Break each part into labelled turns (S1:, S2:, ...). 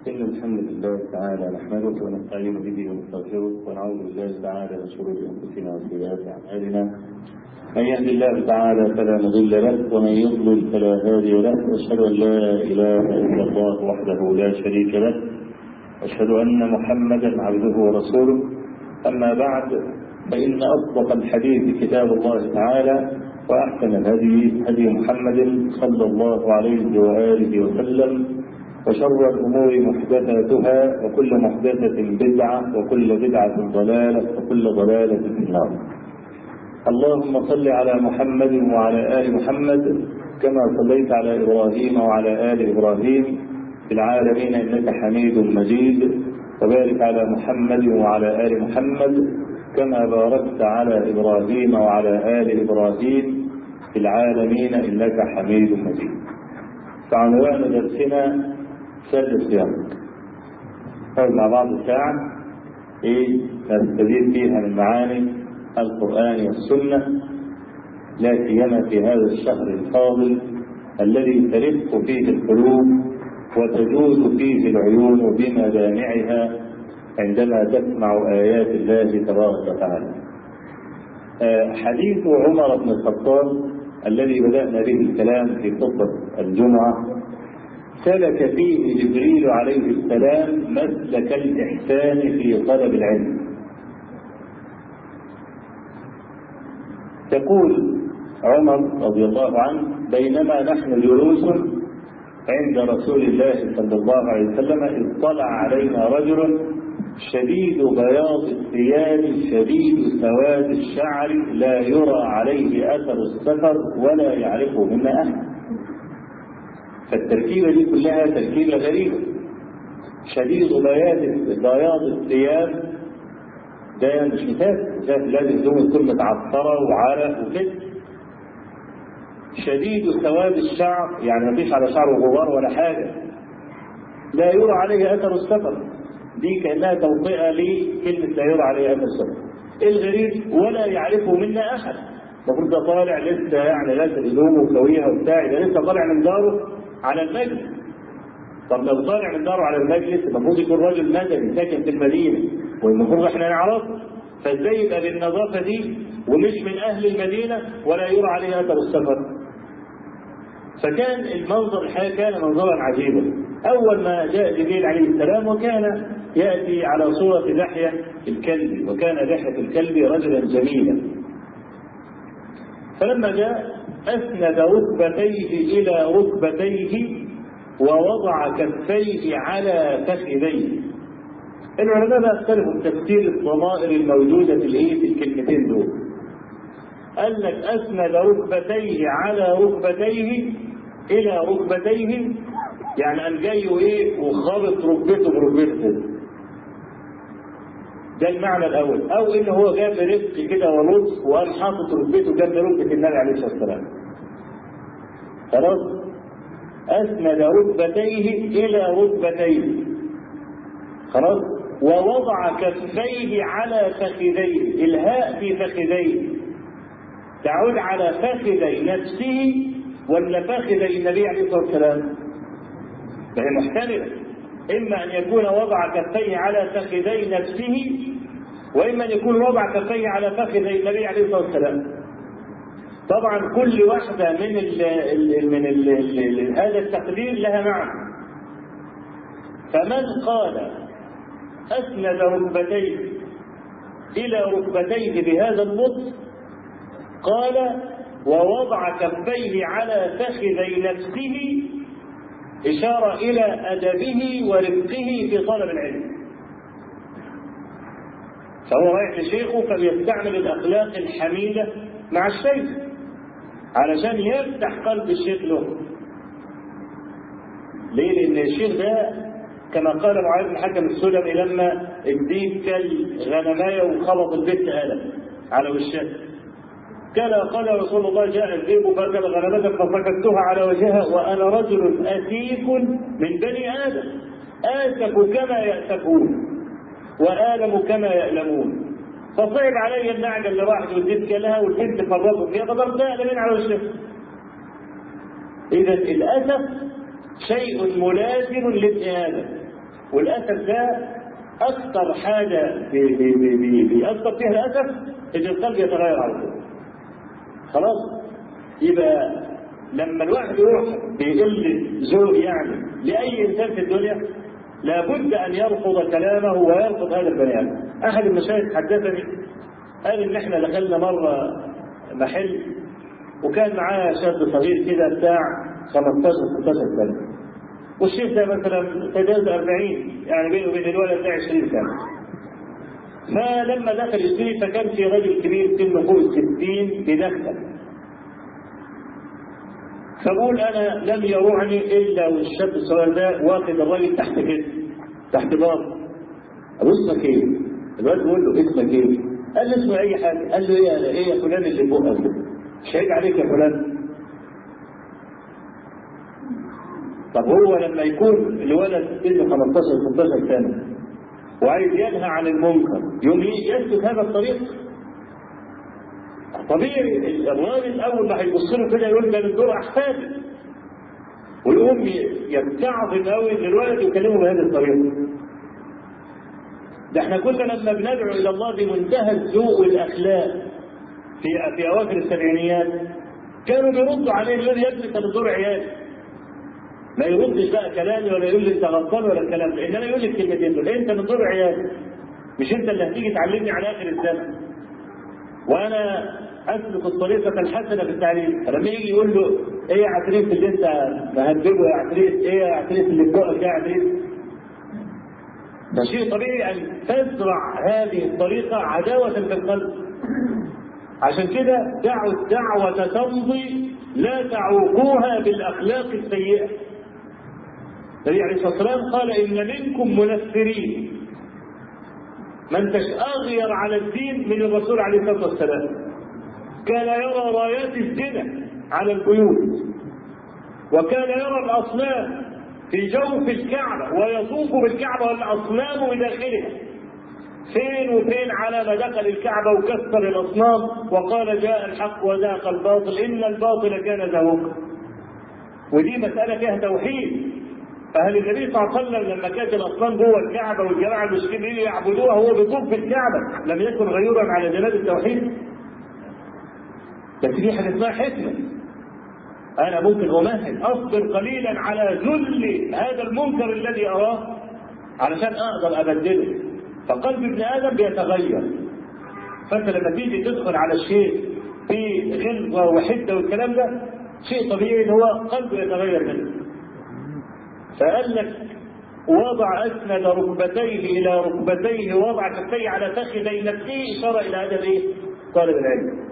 S1: إن الحمد لله تعالى نحمده ونستعين به ونستغفره ونعوذ بالله تعالى من شرور أنفسنا وسيئات أعمالنا. من يهد الله تعالى فلا مضل له ومن يضلل فلا هادي له، وأشهد أن لا إله إلا الله وحده لا شريك له، وأشهد أن محمدا عبده ورسوله. أما بعد، فإن أصدق الحديث كتاب الله تعالى، وأحسن الهدي هدي محمد صلى الله عليه وآله وسلم، وشر الأمور محدثاتها، وكل محدثة بدعة، وكل بدعة ضلالة، وكل ضلالة في النار. اللهم صل على محمد وعلى آل محمد كما صليت على إبراهيم وعلى آل إبراهيم في العالمين إنك حميد مجيد، وبارك على محمد وعلى آل محمد كما باركت على إبراهيم وعلى آل إبراهيم في العالمين إنك حميد مجيد. فعنوان درسنا سر الصيام. نقعد مع بعض ساعة نستفيد فيها من معاني القرآن والسنة، لا سيما في هذا الشهر الفاضل الذي ترق فيه القلوب وتجود فيه العيون بمدامعها عندما تسمع آيات الله تبارك وتعالى. حديث عمر بن الخطاب الذي بدأنا به الكلام في خطبة الجمعة سلك فيه جبريل عليه السلام مسلك الإحسان في طلب العلم. يقول عمر رضي الله عنه: بينما نحن جلوس عند رسول الله صلى الله عليه وسلم اطلع علينا رجل شديد بياض الثياب شديد سواد الشعر لا يرى عليه أثر السفر ولا يعرفه منا أحد. فالتركيبة دي كلها تركيبة غريبة. شديد بياض الثياب ده مش مثال، لازم تكون متعطرة وعرق وكده. شديد سواد الشعر يعني مفيش على شعره غبار ولا حاجة. لا يرى عليه أثر السفر، دي كأنها توطئة لكلمة لا يرى عليه أثر السفر. الغريب ولا يعرفه منا أحد. المفروض ده طالع لسه يعني لابس هدومه وكويها وبتاع، ده لسه طالع من داره على المجلس. طب لو طالع من داره على المجلس المفروض يكون راجل مدني ساكن في المدينة، والمفروض احنا نعرفه. فازاي يبقى بالنظافة دي ومش من أهل المدينة ولا يرى عليه أثر السفر؟ فكان المنظر الحقيقة كان منظرا عجيبا. أول ما جاء جبريل عليه السلام وكان يأتي على صورة لحية الكلب، وكان لحية الكلب رجلا جميلا. فلما جاء أسند ركبتيه إلى ركبتيه ووضع كفيه على فخذيه. العلماء بقى اختلفوا في تفسير الضمائر الموجودة في الكلمتين دول. قال لك أسند ركبتيه على ركبتيه إلى ركبتيه، يعني قال جاي وخابط ركبته بركبته. ده المعنى الأول. أو إن هو جاب رزق كده ولطف وقال حاطط ركبته جنب ركبة النبي عليه الصلاة والسلام. خلاص؟ أسند ركبتيه إلى ركبتيه. خلاص؟ ووضع كفيه على فخذيه. الهاء في فخذيه تعود على فخذي نفسه ولا فخذي النبي عليه الصلاة والسلام؟ فهي محتملة، إما أن يكون وضع كفيه على فخذي نفسه، وإما أن يكون وضع كفيه على فخذي النبي عليه الصلاة والسلام. طبعا كل واحدة من هذا التقدير لها معنى. فمن قال أسند ركبتيه إلى ركبتيه بهذا اللطف قال ووضع كفيه على فخذي نفسه، إشارة إلى أدبه ورفقه في طلب العلم. فهو رايح لشيخه فبيستعمل الأخلاق الحميدة مع الشيخ علشان يفتح قلب الشيخ له. ليه؟ لأن الشيخ ده كما قال معاذ بن حكم السلمي لما الديك كالغنماية وخبط البيت قلم على وشها، قال رسول الله جاء الذئب فأكل غنمتك فسكتها على وجهها وأنا رجل أسيف من بني آدم آسف كما يأسفون وآلم كما يألمون. فصعب علي النعجة اللي راحت والديك لها والبنت فرطت فيها فضربتها قلمين على وجهها. إذا الأسف شيء ملازم لابن آدم، والأسف ده أكثر حاجة بيأثر فيها الأسف إن القلب يتغير على طول. خلاص؟ يبقى لما الواحد يروح بيقل ذوق يعني لأي إنسان في الدنيا لابد أن يرفض كلامه ويرفض هذا البني آدم. أحد المشايخ حدثني قال إن إحنا دخلنا مرة محل وكان معاه شاب صغير كده بتاع 15-16 سنة، والشيخ ده مثلا تجاوز 40، يعني بينه وبين الولد ده 20 سنة. فلما دخل يشتري فكان في رجل كبير سنه فوق 60 بيدخل، فقول أنا لم يروعني إلا والشاب الصغير ده واخد الراجل تحت كده تحت باب. أبو اسمك إيه؟ الولد بيقول له اسمك إيه؟ قال له اسمه أي حاجة. قال له إيه يا فلان اللي فوق ده؟ شهيد عليك يا فلان. طب هو لما يكون الولد سنه 15-16 سنة وعايز ينهى عن المنكر يوم يسلك هذا الطريق؟ طبيعي الراجل اول ما هيبص له كده يقول ده من دور احفادي، ويقوم يستعظم قوي ان الولد يكلمه بهذه الطريقه. ده احنا كنا لما بندعو الى الله بمنتهى الذوق والاخلاق في اواخر السبعينيات كانوا بيردوا عليه يقولوا يا ابني انت من دور عيالي. ما يردش بقى كلامي ولا يقول لي انت غلطان ولا الكلام ده، انما يقول لي الكلمتين دول انت من دور عيالي، مش انت اللي هتيجي تعلمني على اخر الزمن وانا اسلك الطريقه الحسنه في التعليم. فلما يجي يقول له ايه يا عفريت اللي انت مهببه يا عفريت، ايه يا عفريت اللي في بقك يا عفريت، ده شيء طبيعي ان تزرع هذه الطريقه عداوه في القلب. عشان كده دعوا الدعوه تمضي لا تعوقوها بالاخلاق السيئه. النبي عليه الصلاه والسلام قال ان منكم منفرين، ما انتش اغير على الدين من الرسول عليه الصلاه والسلام. كان يرى رايات الزنا على البيوت، وكان يرى الاصنام في جوف الكعبه ويطوف بالكعبه والاصنام بداخلها. فين وفين على ما دخل الكعبه وكسر الاصنام وقال جاء الحق وزهق الباطل ان الباطل كان زهوقا. ودي مساله فيها توحيد. فهل النبي صلى الله عليه وسلم لما كانت الاصنام جوه الكعبه والجماعه المسلمين يعبدوها وهو بيطوف بالكعبه لم يكن غيورا على جناب التوحيد؟ بس في حاجه اسمها حكمه. انا ممكن امهل اصبر قليلا على ذل هذا المنكر الذي اراه علشان اقدر ابدله. فقلب ابن ادم بيتغير. فانت لما تيجي تدخل على الشيء في غلظه وحده والكلام ده شيء طبيعي ان هو قلبه يتغير منه. فقال لك وضع اسند ركبتيه الى ركبتيه ووضع كفيه على فخذي نفسه اشاره الى هذا الايه؟ طالب العلم.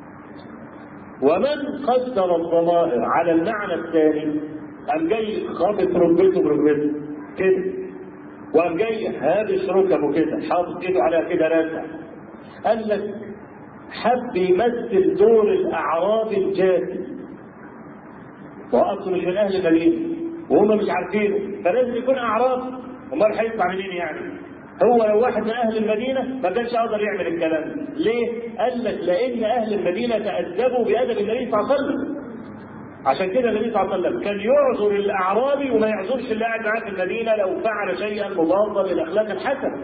S1: ومن قدر الضمائر على المعنى الثاني قام جاي خابط ركبته بركبته كده، وقام جاي هابش ركبه كده حاطط ايده على كده راسع. قال لك حب يمثل دور الاعرابي الجاهل، واصله مش من اهل المدينه وهم مش عارفينه، فلازم يكون اعراب. امال هيطلع منين يعني؟ هو لو واحد من اهل المدينه ما كانش قادر يعمل الكلام. ليه؟ قال لك لان اهل المدينه تادبوا بادب النبي صلى الله عليه وسلم. عشان كده النبي صلى الله عليه وسلم كان يعذر الاعرابي وما يعذرش اللي قاعد معاه في المدينه لو فعل شيئا مضادا للاخلاق الحسنه.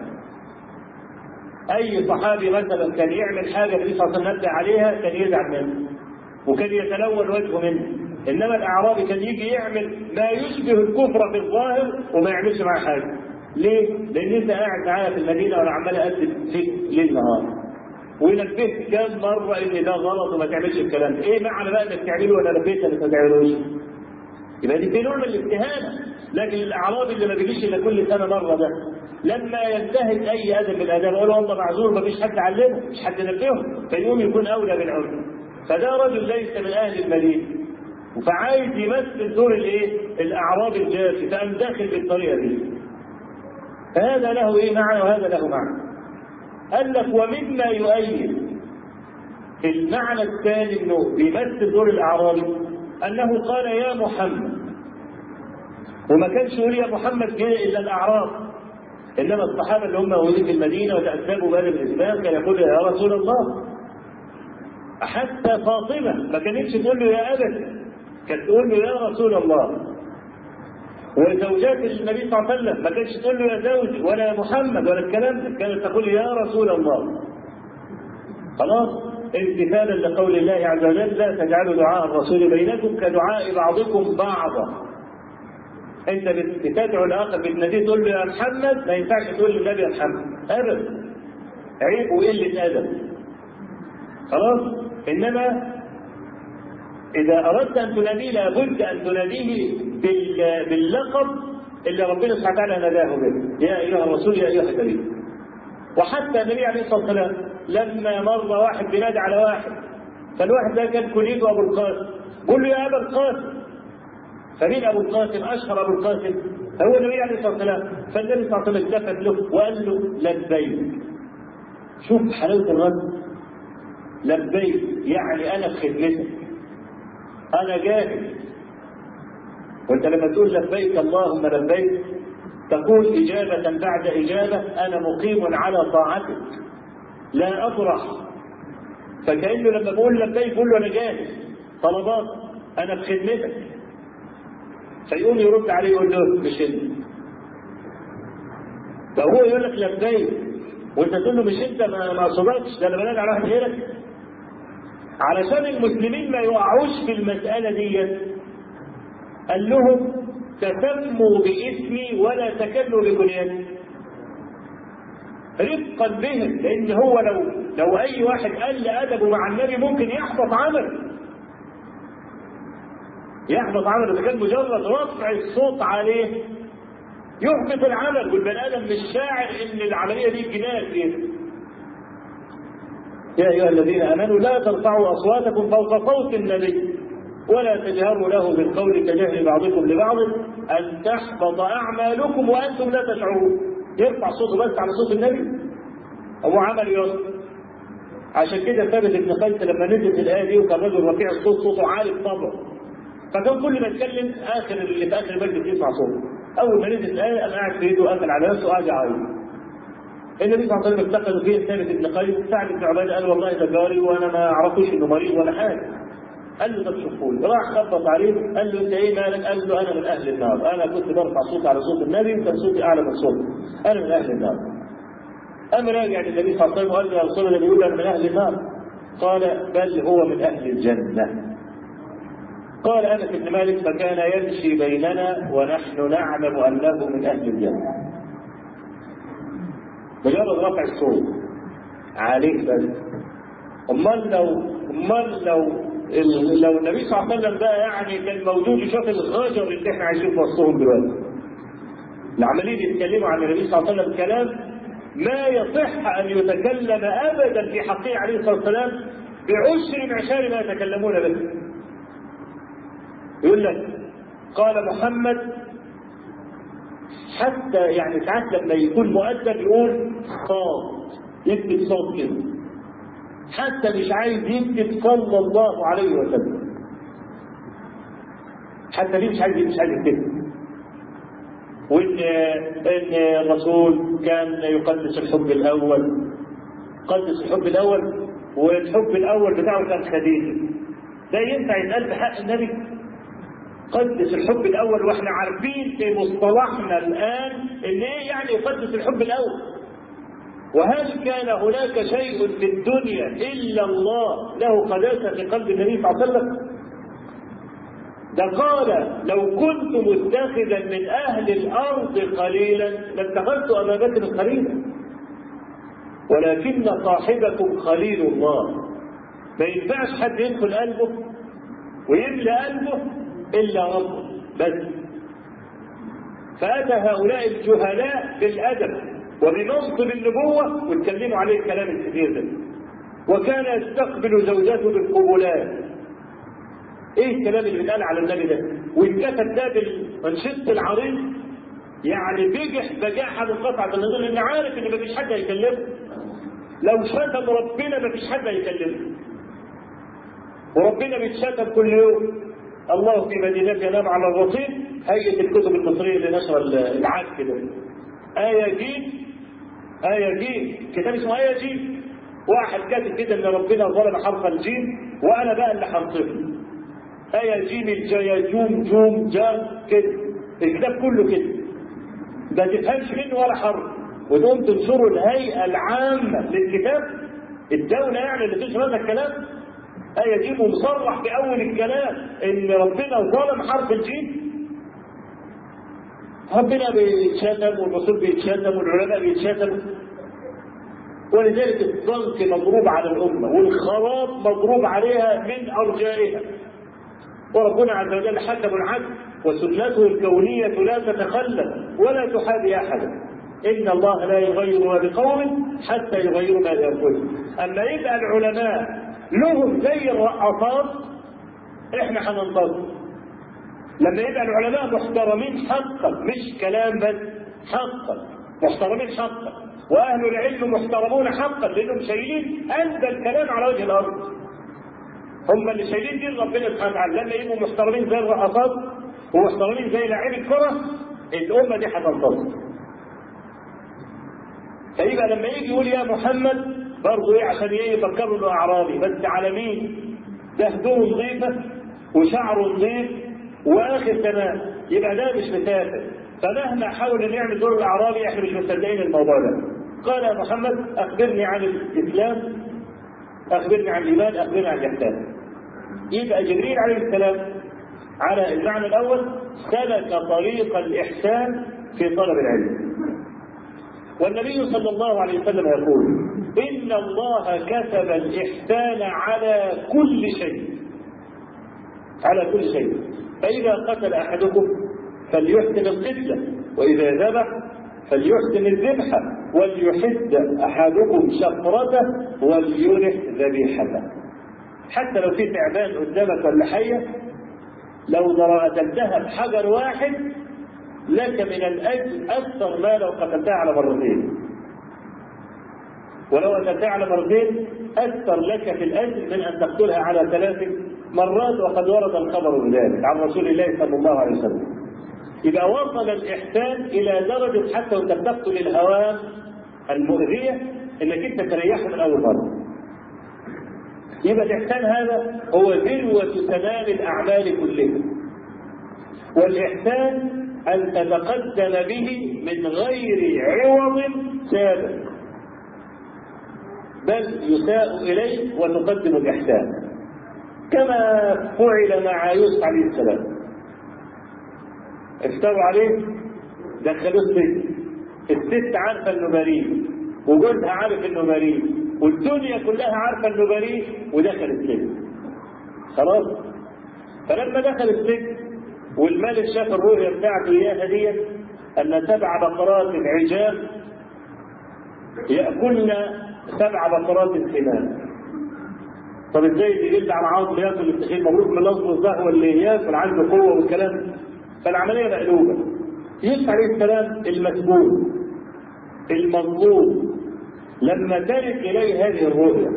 S1: اي صحابي مثلا كان يعمل حاجه النبي صلى الله عليه وسلم نبه عليها كان يزعل منه وكان يتلون وجهه منه. انما الاعرابي كان يجي يعمل ما يشبه الكفر في الظاهر وما يعملش معاه حاجه. ليه؟ لان انت قاعد معايا في المدينه وانا عمال اقدم فيك ليل نهار ونبهت كام مره ان ده غلط وما تعملش الكلام ده. ايه معنى بقى انك تعمله وانا نبهت انك ما تعملوش؟ يبقى دي نوع من الاستهانه. لكن الاعرابي اللي ما بيجيش الا كل سنه مره ده لما ينتهك اي ادب من الاداب اقول والله معذور ما فيش حد علمه مش حد نبهه فيقوم يكون اولى بالعذر. فده رجل ليس من اهل المدينه فعايز يمثل دور الايه؟ الاعراب الجافي فقام داخل بالطريقه دي. فهذا له ايه معنى وهذا له معنى. قال لك ومما يؤيد المعنى الثاني انه بيمثل دور الاعرابي انه قال يا محمد، وما كانش يقول يا محمد جاء الا الاعراب، انما الصحابه اللي هم موجودين في المدينه وتاسبوا بهذا الاسلام كان يقول يا رسول الله. حتى فاطمه ما كانتش تقول له يا ابت، كانت تقول له يا رسول الله. وزوجات النبي صلى الله عليه وسلم ما كانتش تقول له يا زوج ولا يا محمد ولا الكلام ده، كانت تقول يا رسول الله. خلاص، امتثالا لقول الله عز وجل لا تجعلوا دعاء الرسول بينكم كدعاء بعضكم بعضا. انت بتدعو الاخر بالنبي تقول له يا محمد، ما ينفعش تقول للنبي يا محمد ابدا، عيب وقله ادب. خلاص، انما اذا اردت ان تناديه لابد ان تناديه باللقب اللي ربنا سبحانه وتعالى ناداه به، يا ايها الرسول يا ايها الكريم. وحتى النبي عليه الصلاه والسلام لما مر واحد بينادي على واحد، فالواحد ده كان كنيته ابو القاسم، قول له يا ابا القاسم. فمين ابو القاسم؟ اشهر ابو القاسم هو النبي عليه الصلاه والسلام. فالنبي صلى الله عليه وسلم التفت له وقال له لبيك. شوف حلاوه الرد، لبيك يعني انا في خدمتك، انا جاهز. وانت لما تقول لبيك اللهم لبيك تقول اجابه بعد اجابه، انا مقيم على طاعتك لا افرح. فكانه لما بقول لبيك بقول له انا جاهز، طلبات انا في خدمتك. فيقوم يرد عليه يقول له مش انت. فهو يقول لك لبيك وانت تقول له مش انت، ما صدقتش، ده انا بنادي على واحد غيرك. علشان المسلمين ما يقعوش في المساله دي قال لهم تسموا باسمي ولا تكلوا ببنياني، رفقا بهم، لان هو لو اي واحد قل ادبه مع النبي ممكن يحبط عمله. يحبط عمله اذا كان مجرد رفع الصوت عليه يحبط العمل، والبني ادم مش شاعر ان العمليه دي جنان فيها. يا ايها الذين امنوا لا ترفعوا اصواتكم فوق صوت النبي ولا تجهروا له بالقول كجهر بعضكم لبعض ان تحبط اعمالكم وانتم لا تشعرون. يرفع صوته بس على صوت النبي، هو عمل يصل. عشان كده ثابت بن قيس لما نزلت الايه دي وكان رجل رفيع الصوت، صوته عالي الطبع، فكان كل ما يتكلم اخر اللي في اخر المجلس يسمع صوته. اول ما نزلت الايه قام قاعد في ايده وقفل على نفسه وقعد يعيط. النبي صلى الله عليه وسلم افتقد فيه ثابت بن قيس. سعد بن عباده قال والله ده جاري وانا ما اعرفوش انه مريض ولا حاجه. قال له طب شوفوا لي. راح خبط عليه قال له انت ايه مالك؟ قال له انا من اهل النار، انا كنت برفع صوتي على صوت النبي وكان صوتي اعلى من صوته، انا من اهل النار. قام راجع للنبي صلى الله عليه وسلم وقال له يا رسول الله بيقول انا من اهل النار. قال بل هو من اهل الجنه. قال انس بن مالك فكان يمشي بيننا ونحن نعلم انه من اهل الجنه. مجرد رفع الصوت عليه بس. امال لو النبي صلى الله عليه وسلم ده يعني كان موجود يشوف الغجر اللي احنا عايشين في وسطهم دلوقتي، اللي عمالين يتكلموا عن النبي صلى الله عليه وسلم كلام ما يصح ان يتكلم ابدا في حقه عليه الصلاه والسلام بعشر معشار ما يتكلمون به. يقول لك قال محمد، حتى يعني ساعات لما يكون مؤدب يقول صاد، يكتب صوت كده، حتى مش عايز يكتب صلى الله عليه وسلم، حتى دي مش عايز يكتب. وان الرسول كان يقدس الحب الاول، قدس الحب الاول، والحب الاول بتاعه كان خديجه. ده ينفع يتقال بحق النبي؟ قدس الحب الاول، واحنا عارفين في مصطلحنا الان ان ايه يعني يقدس الحب الاول. وهل كان هناك شيء في الدنيا الا الله له قداسه في قلب النبي صلى الله عليه وسلم؟ ده قال لو كنت متخذا من اهل الارض قليلا لاتخذت ابا بكر خليلا، ولكن صاحبكم خليل الله. ما ينفعش حد يدخل قلبه ويملى قلبه الا ربه بس. فاتى هؤلاء الجهلاء بالادب وبمنصب النبوه واتكلموا عليه الكلام الكثير ده، وكان يستقبل زوجاته بالقبلات. ايه الكلام اللي بيتقال على النبي ده؟ واتكتب ده بالمنشط العريض، يعني بيجح بجاحه منقطعه النظر، لان عارف ان مفيش حد هيكلمه. لو شتم ربنا مفيش حد هيكلمه، وربنا بيتشتم كل يوم. الله في مدينته ينام على الرصيف، هيئه الكتب المصريه لنشر العك ده. آية جيم كتاب اسمه آية جيم، واحد كاتب كده ان ربنا ظلم حرف الجيم وانا بقى اللي هنصفه. آية جيم الجاية جوم جوم جام كده، الكتاب كله كده، ما تفهمش منه ولا حرف، وتقوم تنشروا الهيئة العامة للكتاب، الدولة يعني اللي تنشر هذا الكلام. آية دي مصرح في أول الكلام إن ربنا ظلم حرف الجيم. ربنا بيتشتم والرسول بيتشتم والعلماء بيتشتموا، ولذلك الضنك مضروب على الأمة والخراب مضروب عليها من أرجائها. وربنا عز وجل حكم العدل وسنته الكونية لا تتخلف ولا تحابي أحدا. إن الله لا يغير ما بقوم حتى يغيروا ما بأنفسهم. أما يبقى العلماء لهم زي الرقصات إحنا هننتظر. لما يبقى العلماء محترمين حقا، مش كلام بس، حقا محترمين حقا، وأهل العلم محترمون حقا لأنهم شايلين أندى الكلام على وجه الأرض. هم اللي شايلين دين ربنا سبحانه وتعالى. لما يبقوا محترمين زي الرقصات ومحترمين زي لاعبي الكرة، الأمة دي هتنتصر. فيبقى لما يجي يقول يا محمد برضه ايه عشان ايه يفكروا انه اعرابي بس على مين؟ ده هدومه نظيفه وشعره نظيف واخر تمام، يبقى ده مش مسافر. فمهما حاول ان يعمل دور الاعرابي احنا مش مصدقين الموضوع ده. قال يا محمد اخبرني عن الاسلام، اخبرني عن الايمان، اخبرني عن الاحسان. يبقى جبريل عليه السلام على المعنى الاول سلك طريق الاحسان في طلب العلم. والنبي صلى الله عليه وسلم يقول إن الله كتب الإحسان على كل شيء، على كل شيء. فإذا قتل أحدكم فليحسن القتلة، وإذا ذبح فليحسن الذبحة، وليحد أحدكم شفرته وليرح ذبيحته. حتى لو في تعبان قدامك ولا حية، لو قتلتها بحجر واحد لك من الأجر أكثر ما لو قتلتها على مرتين. ولو قتلتها على مرتين أكثر لك في الأجر من أن تقتلها على 3 مرات، وقد ورد الخبر بذلك عن رسول الله صلى الله عليه وسلم. يبقى وصل الإحسان إلى درجة حتى وأنت بتقتل الهوام المؤذية إنك أنت تريحه من أول مرة. يبقى الإحسان هذا هو ذروة تمام الأعمال كلها. والإحسان أن تتقدم به من غير عوض سابق، بل يساء إليه وتقدم الإحسان، كما فعل مع يوسف عليه السلام. افتروا عليه دخلوه السجن، الست عارفة إنه بريء وجوزها عارف إنه بريء والدنيا كلها عارفة إنه بريء، ودخل السجن. خلاص. فلما دخل السجن والملك شاف الرؤيا بتاعته اياها دي ان 7 بقرات عجاف ياكلن 7 بقرات سمان. طب ازاي يجد على عظم ياكل التخيل؟ مبروك من الاصل ده هو اللي ياكل عنده قوه والكلام. فالعمليه مقلوبه. يوسف عليه السلام المسجون المظلوم لما ترك اليه هذه الرؤيا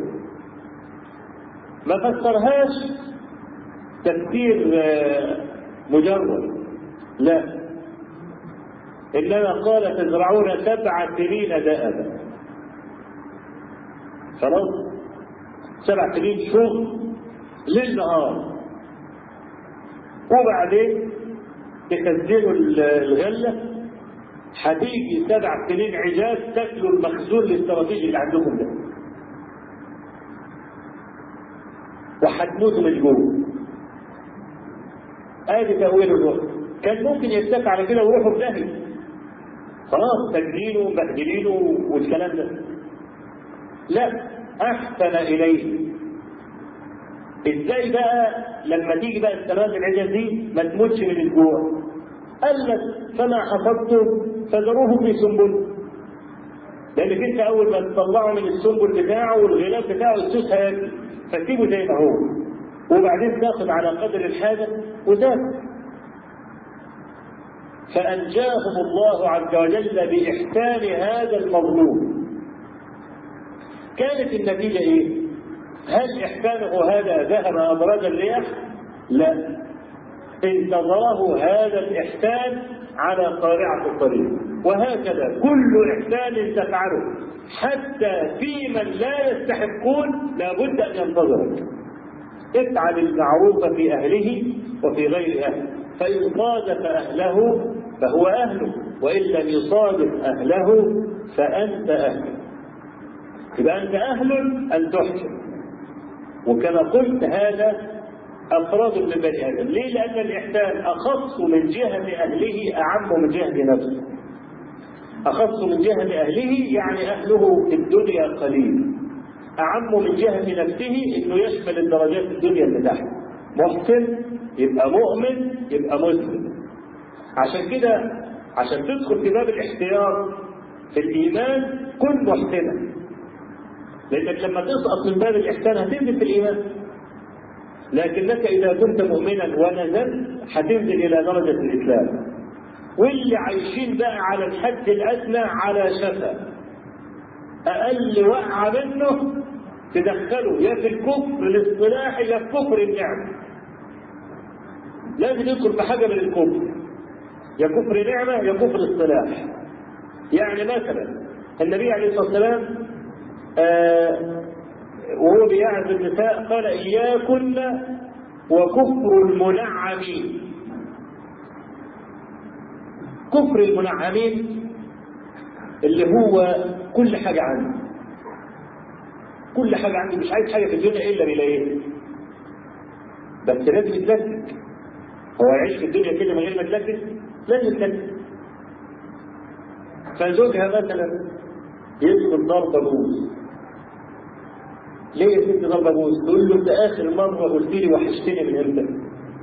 S1: ما فسرهاش تفسير مجرد، لا، إنما قال تزرعون 7 سنين دأبا. خلاص، 7 سنين شغل ليل نهار، وبعدين تخزنوا الغلة، هتيجي 7 سنين عجاز تاكلوا المخزون الاستراتيجي اللي عندكم ده، وهتموتوا من جوه. ادي تأويل الوقت. كان ممكن يتفق على كده ويروحوا في داهية، خلاص تجدينه ومبهدلينه والكلام ده. لا، احسن اليه. ازاي بقى لما تيجي بقى السنوات العجاز دي ما تموتش من الجوع؟ قال لك فما حصدتم فذروه في سنبل، لانك انت اول ما تطلعه من السنبل بتاعه والغلاف بتاعه السوس هياكل، فتسيبه زي ما هو وبعدين تاخذ على قدر الحاجه وتاكل. فانجاهم الله عز وجل باحسان هذا المظلوم. كانت النتيجه ايه؟ هل احسانه هذا ذهب ابراج الرياح؟ لا، انتظره هذا الاحسان على قارعه الطريق. وهكذا كل احسان تفعله حتى في من لا يستحقون لابد ان ينتظرك. افعل المعروف في اهله وفي غير اهله، فان صادف اهله فهو أهله، وإن لم يصادف أهله فأنت أهله. يبقى أنت أهل أن تحكم. وكما قلت هذا أفراد من بني آدم. ليه؟ لأن الإحسان أخص من جهة أهله أعم من جهة نفسه. أخص من جهة أهله يعني أهله في الدنيا قليل، أعم من جهة نفسه إنه يشمل الدرجات الدنيا اللي تحت. محسن يبقى مؤمن يبقى مسلم. عشان كده عشان تدخل في باب الاحتياط في الإيمان كن محسنا، لأنك لما تسقط من باب الإحسان هتنزل في الإيمان. لكنك إذا كنت مؤمنا ونزلت هتنزل إلى درجة الإسلام. واللي عايشين بقى على الحد الأدنى على شفا أقل وقعة منه تدخله يا في الكفر الاصطلاحي يا في كفر النعمة. لازم يدخل في حاجة من الكفر، يا كفر نعمة يا كفر اصطلاح. يعني مثلا النبي عليه الصلاة والسلام وهو بيعظ النساء قال إياكن وكفر المنعمين. كفر المنعمين اللي هو كل حاجة عنده، كل حاجة عنده، مش عايز حاجة في الدنيا إلا بيلاقيها، بس لازم يتلكك. هو يعيش في الدنيا كده من غير ما يتلكك؟ لازم يتلكك. فزوجها مثلا يدخل ضرب بوز. ليه يا ست ضرب بوز؟ تقول له انت آخر مرة قلت لي وحشتني من امتى؟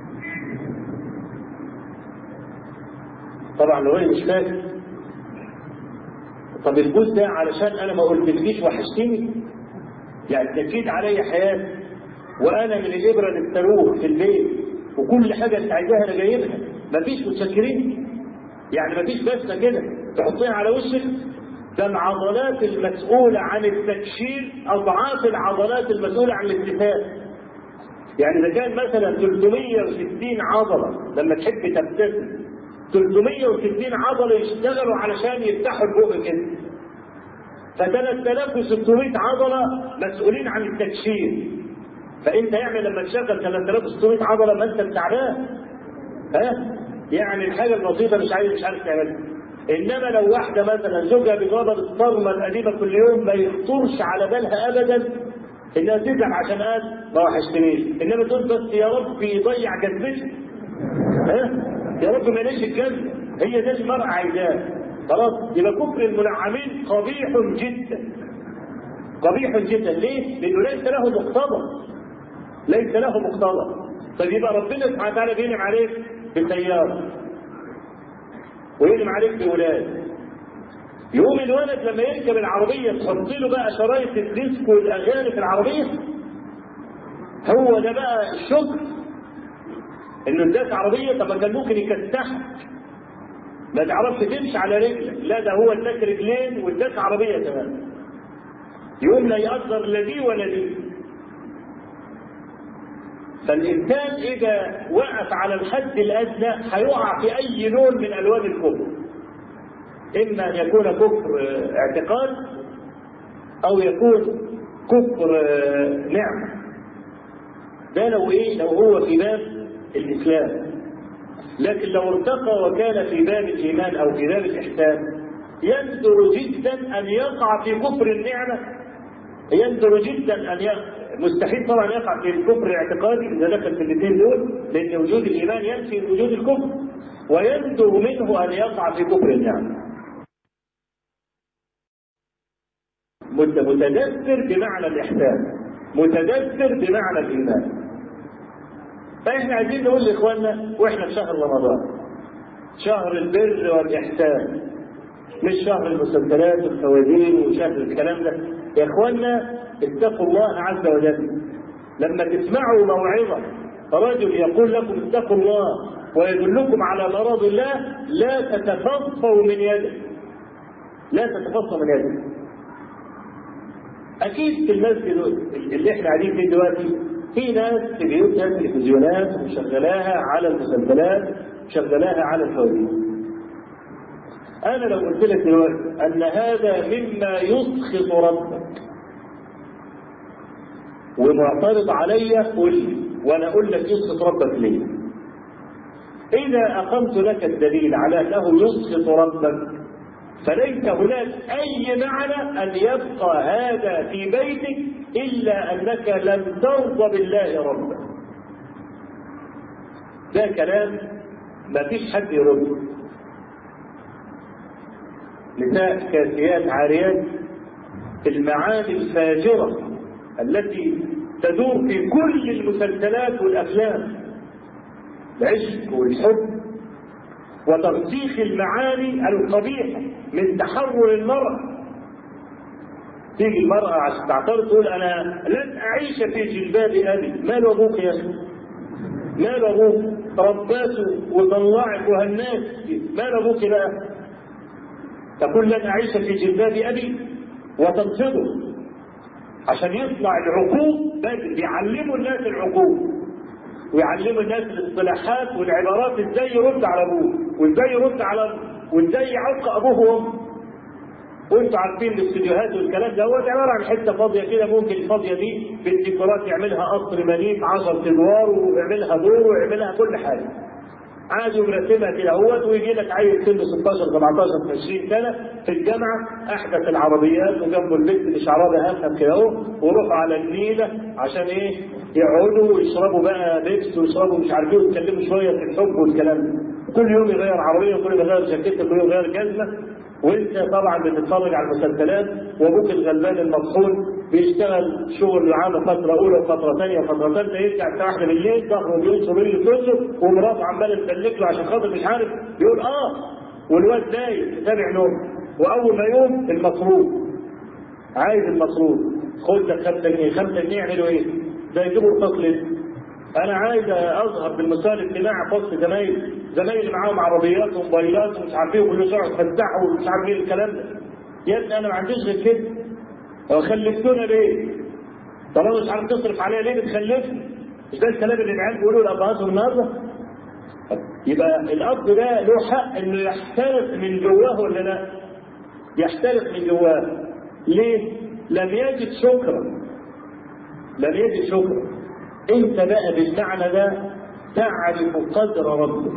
S1: طبعا لو مش فاكر. طب البوز ده علشان انا ما قلتلكيش وحشتني؟ يعني تكيد عليا حياتي وانا من الابره للصاروخ في البيت وكل حاجه انت عايزاها انا جايبها، مفيش متشكرين؟ يعني مفيش بس كده تحطيها على وشك؟ ده العضلات المسؤوله عن التكشير اضعاف العضلات المسؤوله عن الالتفات. يعني اذا كان مثلا 360 عضله لما تحب تبتسم 360 عضله يشتغلوا علشان يفتحوا البق كده، ف3600 عضله مسؤولين عن التكشير. فانت يعني لما تشغل 3600 عضله ما انت تعبان، ها؟ يعني الحاجه البسيطه مش عارف تعملها. انما لو واحده مثلا زوجها بيضرب الصرمه القديمه كل يوم ما يخطرش على بالها ابدا انها تزعل عشان قال ما وحشتنيش، انما تقول بس يا رب يضيع جذبتي، ها؟ يا رب ما يلاقيش الجذب، هي دي المرأة عايزاه. خلاص يبقى كفر المنعمين قبيح جدا، قبيح جدا. ليه؟ لانه ليس له مقتضى، ليس له مقتضى. طيب يبقى ربنا سبحانه وتعالى بينعم عليك بسيارة وينعم عليك بأولاد، يقوم الولد لما يركب العربية تحط له بقى شرايط الديسكو والأغاني في العربية؟ هو ده بقى الشكر انه اداك عربية؟ طب ما كان ممكن يكتحك ما تعرفش تمشي على رجلك، لا ده هو اداك رجلين واداك عربية كمان. يقوم لا يقدر لا دي ولا دي. فالإنسان إذا وقف على الحد الأدنى هيقع في أي لون من ألوان الكفر، إما أن يكون كفر اعتقاد أو يكون كفر نعمة. ده لو هو في باب الإسلام. لكن لو ارتقى وكان في باب الإيمان أو في باب الإحسان يندر جدا أن يقع في كفر النعمة، يندر جدا أن مستحيل طبعا يقع في الكفر الاعتقادي إذا دخل في الاثنين دول، لأن وجود الإيمان ينفي وجود الكفر، ويندر منه أن يقع في كفر النعمة. متدثر بمعنى الإحسان، متدثر بمعنى الإيمان. فإحنا عايزين نقول لإخواننا وإحنا في شهر رمضان، شهر البر والإحسان، مش شهر المسلسلات والفوازير وشهر الكلام ده. يا إخواننا اتقوا الله عز وجل. لما تسمعوا موعظة رجل يقول لكم اتقوا الله ويدلكم على مرض الله لا تتفضوا من يده، لا تتفضوا من يده. أكيد في المسجد اللي إحنا قاعدين فيه دلوقتي في ناس في بيوتها تلفزيونات مشغلاها على المسلسلات مشغلاها على الفوازير. أنا لو قلت لك دلوقتي أن هذا مما يسخط ربك ومعترض عليا قل لي، وأنا أقول لك يسخط ربك ليه؟ إذا أقمت لك الدليل على أنه يسخط ربك فليس هناك أي معنى أن يبقى هذا في بيتك إلا أنك لم ترضى بالله ربا. ده كلام ما فيش حد يرد. نساء كاسيات عاريات، المعاني الفاجرة التي تدور في كل المسلسلات والأفلام، العشق والحب وترسيخ المعاني القبيحة من تحول المرأة. تيجي المرأة عشان تعترض تقول أنا لن أعيش في جلباب أبي. مال أبوك يا أخي؟ مال أبوك؟ رباته وطلعك وهالناس، مال أبوك بقى؟ تقول لن أعيش في جلباب أبي وتنفضه عشان يطلع العقوق. بل بيعلموا الناس العقوق ويعلموا الناس الاصطلاحات والعبارات، ازاي يرد على ابوه وازاي يرد على وازاي يعق ابوه وامه. وانتوا عارفين الاستديوهات والكلام ده هو عباره عن حته فاضيه كده، ممكن الفاضيه دي بالديكورات يعملها قصر مليك 10 ادوار ويعملها دور ويعملها كل حاجه عادي ومرتبها كده اهوت. ويجي لك عيل سنه 16 17 20 سنه في الجامعه احدث العربيات وجنبه البنت اللي شعرها بهفه كده اهو، وروحوا على النيله عشان ايه؟ يقعدوا ويشربوا بقى بيبس ويشربوا مش عارفين ويتكلموا شويه في الحب والكلام ده. كل يوم يغير عربيه وكل يوم يغير جاكيته وكل يوم يغير جزمه. وانت طبعا بتتفرج على المسلسلات وابوك الغلبان المطحون بيشتغل شغل عام فتره اولى وفتره ثانيه وفتره ثالثه، يرجع الساعه 1 بالليل ظهره بينصب رجله كله ومراته عماله تدلك له عشان خاطر مش عارف يقول والواد نايم تتابع نوم. واول ما يقوم المصروف عايز المصروف، خد لك 5 جنيه 5 جنيه يعملوا ايه؟ ده يجيبوا الفصل. انا عايز اظهر بالمستوى الاجتماعي في وسط زمايلي معاهم عربيات وموبايلات ومش عارف ايه وكل شويه يفتحوا ومش عارف ايه الكلام ده. يا ابني انا ما عنديش غير كده. هو خلفتونا ليه؟ طالما مش عارف تصرف عليا ليه بتخلفني؟ مش ده الكلام اللي العيال بيقولوا لابهاتهم النهارده؟ يبقى الاب ده له حق انه يحترق من جواه ولا لا؟ يحترق من جواه. ليه؟ لم يجد شكرا. انت بقى بالمعنى ده تعرف قدر ربك.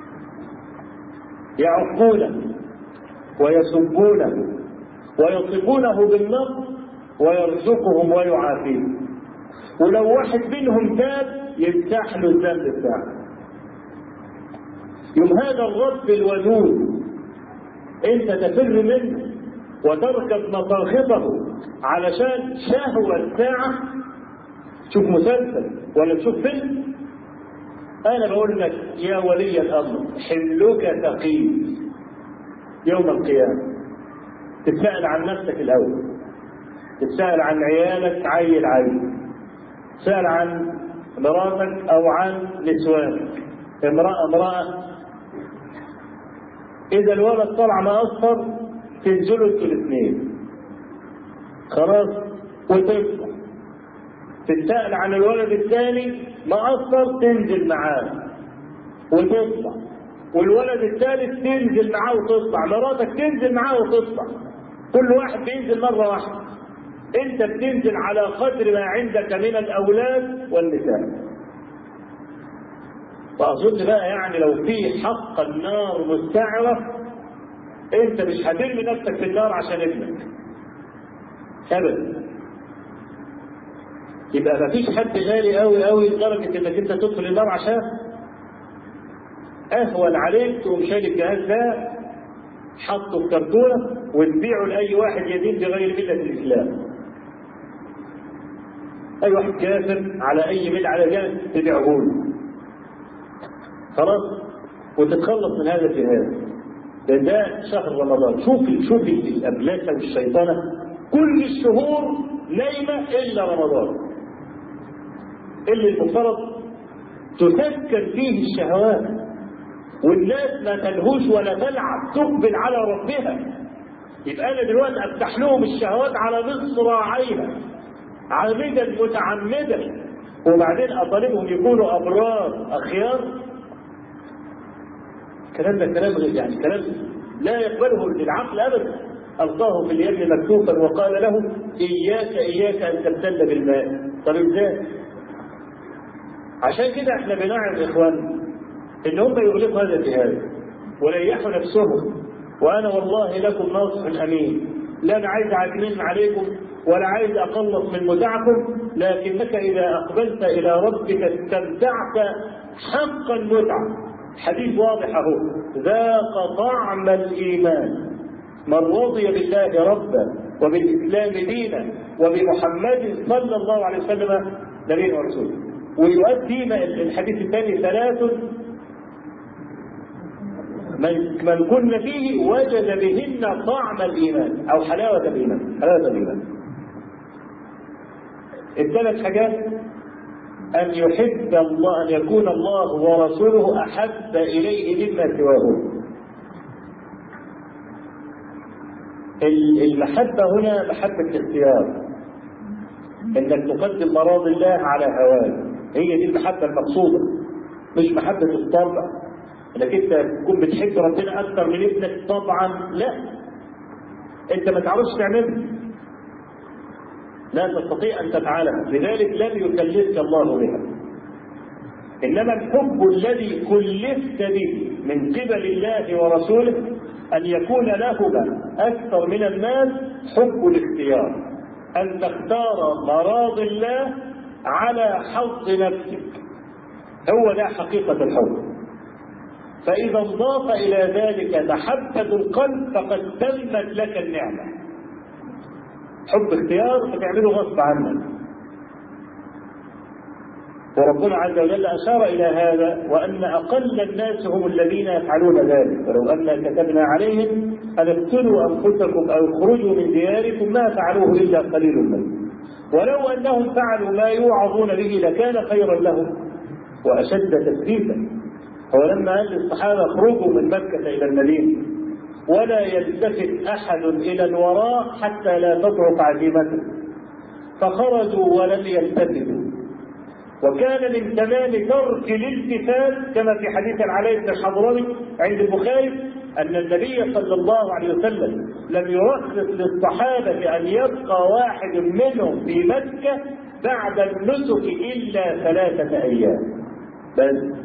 S1: يعقونه ويسبونه ويصفونه بالنصر ويرزقهم ويعافيهم. ولو واحد منهم تاب يفتح له الذنب بتاعه. يوم هذا الرب الودود انت تفر منه وتركب مطاخطه علشان شهوة ساعة. تشوف مسلسل ولا تشوف فيلم؟ انا بقول لك يا ولي الامر حملك ثقيل يوم القيامه. تتساءل عن نفسك الاول، تتساءل عن عيالك عيل، تسأل عن مراتك او عن نسوانك، امرأة. اذا الولد طلع مقصر تنزلوا انتوا الاثنين خلاص وتطلع. تتسأل عن الولد الثاني مقصر تنزل معاه وتطلع. والولد الثالث تنزل معاه وتطلع. مراتك تنزل معاه وتطلع. كل واحد بينزل مرة واحدة. انت بتنزل على قدر ما عندك من الاولاد والنساء. واظن بقى يعني لو في حق النار مستعرة انت مش هترمي نفسك في النار عشان ابنك ابدا. يبقى ما فيش حد غالي قوي قوي لدرجه انك انت تدخل النار عشان اهون عليك تقوم شايل الجهاز ده حطه في كرتونه وتبيعه لاي واحد يدين بغير مله الاسلام. اي واحد كافر على اي مله على جهاز تبيعه له خلاص وتتخلص من هذا الجهاز. ده شهر رمضان. شوف الابلاسه والشيطانه كل الشهور نايمه الا رمضان اللي المفترض تسكن فيه الشهوات والناس ما تلهوش ولا تلعب تقبل على ربها. يبقى انا دلوقتي افتح لهم الشهوات على مصراعيها عامدا متعمدا وبعدين اطالبهم يكونوا ابرار اخيار. الكلام ده كلام غير يعني كلام لا يقبله العقل ابدا. القاه في اليد مكتوفا وقال له اياك ان تبتل بالماء. طب ازاي؟ عشان كده احنا بنعظ اخواننا ان هم يغلقوا هذا الجهاز وريحوا نفسهم. وانا والله لكم ناصح امين، لا انا عايز اعتمد عليكم ولا عايز اقلص من متعكم، لكنك اذا اقبلت الى ربك استمتعت حق المتعه. حديث واضح اهو، ذاق طعم الايمان من رضي بالله ربا وبالاسلام دينا وبمحمد صلى الله عليه وسلم نبيا ورسولا. ويؤدي الحديث الثاني ثلاث من كن فيه وجد بهن طعم الايمان او حلاوه الايمان. حلاوه الايمان الثلاث حاجات: ان يحب الله، ان يكون الله ورسوله احب اليه مما سواه. المحبه هنا محبه الاختيار، انك تقدم مراضي الله على هواك، هي دي المحبه المقصوده، مش محبه الطبع انك انت تكون بتحب ربنا اكثر من ابنك. طبعا لا، انت ما تعرفش تعملها، لا تستطيع ان تفعلها، لذلك لم يكلفك الله بها. انما الحب الذي كلفت به من قبل الله ورسوله ان يكون لهما اكثر من الناس حب الاختيار، ان تختار مراضي الله على حظ نفسك، هو ده حقيقه الحب. فإذا انضاف إلى ذلك محبة القلب فقد تمت لك النعمة. حب اختيار فتعمله غصب عنك، وربنا عز وجل أشار إلى هذا: وأن أقل الناس هم الذين يفعلون ذلك، ولو أن كتبنا عليهم أن اقتلوا أنفسكم أو اخرجوا من دياركم ما فعلوه إلا قليل منهم ولو أنهم فعلوا ما يوعظون به لكان خيرا لهم وأشد تثبيتا. هو لما قال للصحابة اخرجوا من مكة إلى المدينة ولا يلتفت أحد إلى الوراء حتى لا تضعف عزيمته، فخرجوا ولم يلتفتوا. وكان من تمام ترك الالتفات كما في حديث العلاء بن الحضرمي عند البخاري أن النبي صلى الله عليه وسلم لم يرخص للصحابة أن يبقى واحد منهم في مكة بعد النسك إلا 3 أيام بس.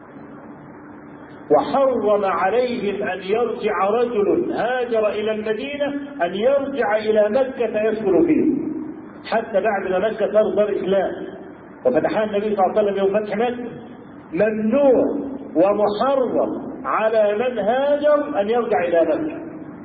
S1: وحرم عليهم أن يرجع رجل هاجر إلى المدينة أن يرجع إلى مكة يسكن فيه حتى بعد ما مكة صار دار إسلام وفتحها النبي صلى الله عليه وسلم يوم فتح مكة. ممنوع ومحرم على من هاجر أن يرجع إلى مكة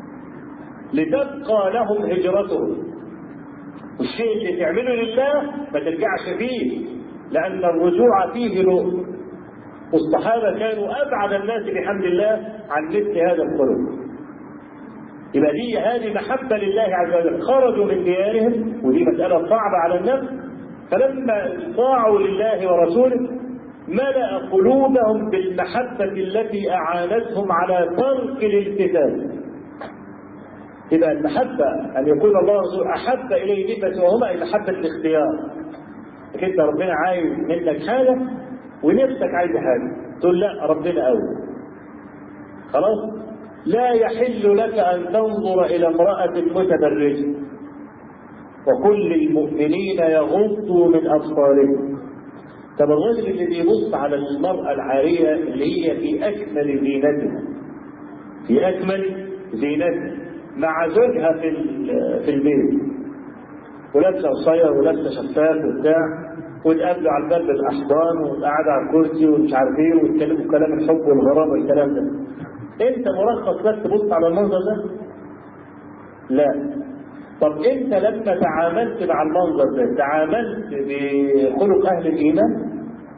S1: لتبقى لهم هجرتهم، والشيء اللي تعمله لله ما ترجعش فيه، لأن الرجوع فيه نور. والصحابة كانوا أبعد الناس بحمد الله عن مثل هذا الخلق. يبقى دي هذه محبة لله عز وجل، خرجوا من ديارهم ودي مسألة صعبة على النفس، فلما طاعوا لله ورسوله ملأ قلوبهم بالمحبة التي أعانتهم على ترك الالتزام. يبقى المحبة أن يكون الله ورسوله أحب إليه مما سواهما أي محبة الاختيار. أنت ربنا عايز منك حاجة ونفسك عايز حاجة تقول لا ربنا أول، خلاص. لا يحل لك أن تنظر إلى امرأة متبرجة، وكل المؤمنين يغضوا من أبصارهم. طب الرجل اللي بيبص على المرأة العارية اللي هي في أكمل زينتها، في أكمل زينتها مع زوجها في البيت ولابسه قصير ولابسه شفاف وبتاع، وتقابلوا على الباب بالاحضان وقاعد على الكرسي ومش عارف ايه ويتكلموا كلام الحب والغرام والكلام ده، انت مرخص بس تبص على المنظر ده؟ لا. طب انت لما تعاملت مع المنظر ده تعاملت بخلق اهل الايمان؟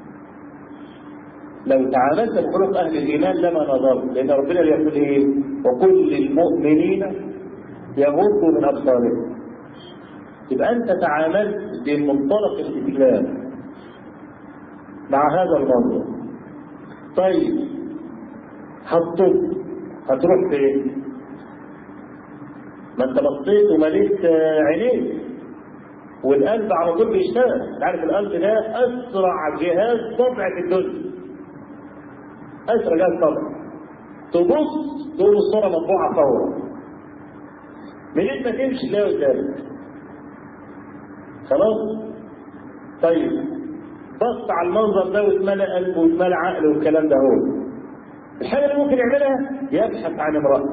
S1: لو تعاملت بخلق اهل الايمان لما نظرت، لان ربنا يقول ايه؟ وكل المؤمنين يغضوا من ابصارهم. يبقى انت تعاملت بمنطلق الاسلام مع هذا المنظر. طيب هتروح فين؟ ما انت بصيت ومليت عينيك والقلب على طول بيشتغل. انت عارف القلب ده اسرع جهاز طبع في الدنيا، اسرع جهاز طبع. تبص تقول الصوره مطبوعه فورا، منين ما تمشي تلاقي قدامك، خلاص. طيب بص على المنظر ده واتملى قلبه واتملى عقله والكلام ده هو، الحاجة اللي ممكن يعملها يبحث عن امرأة،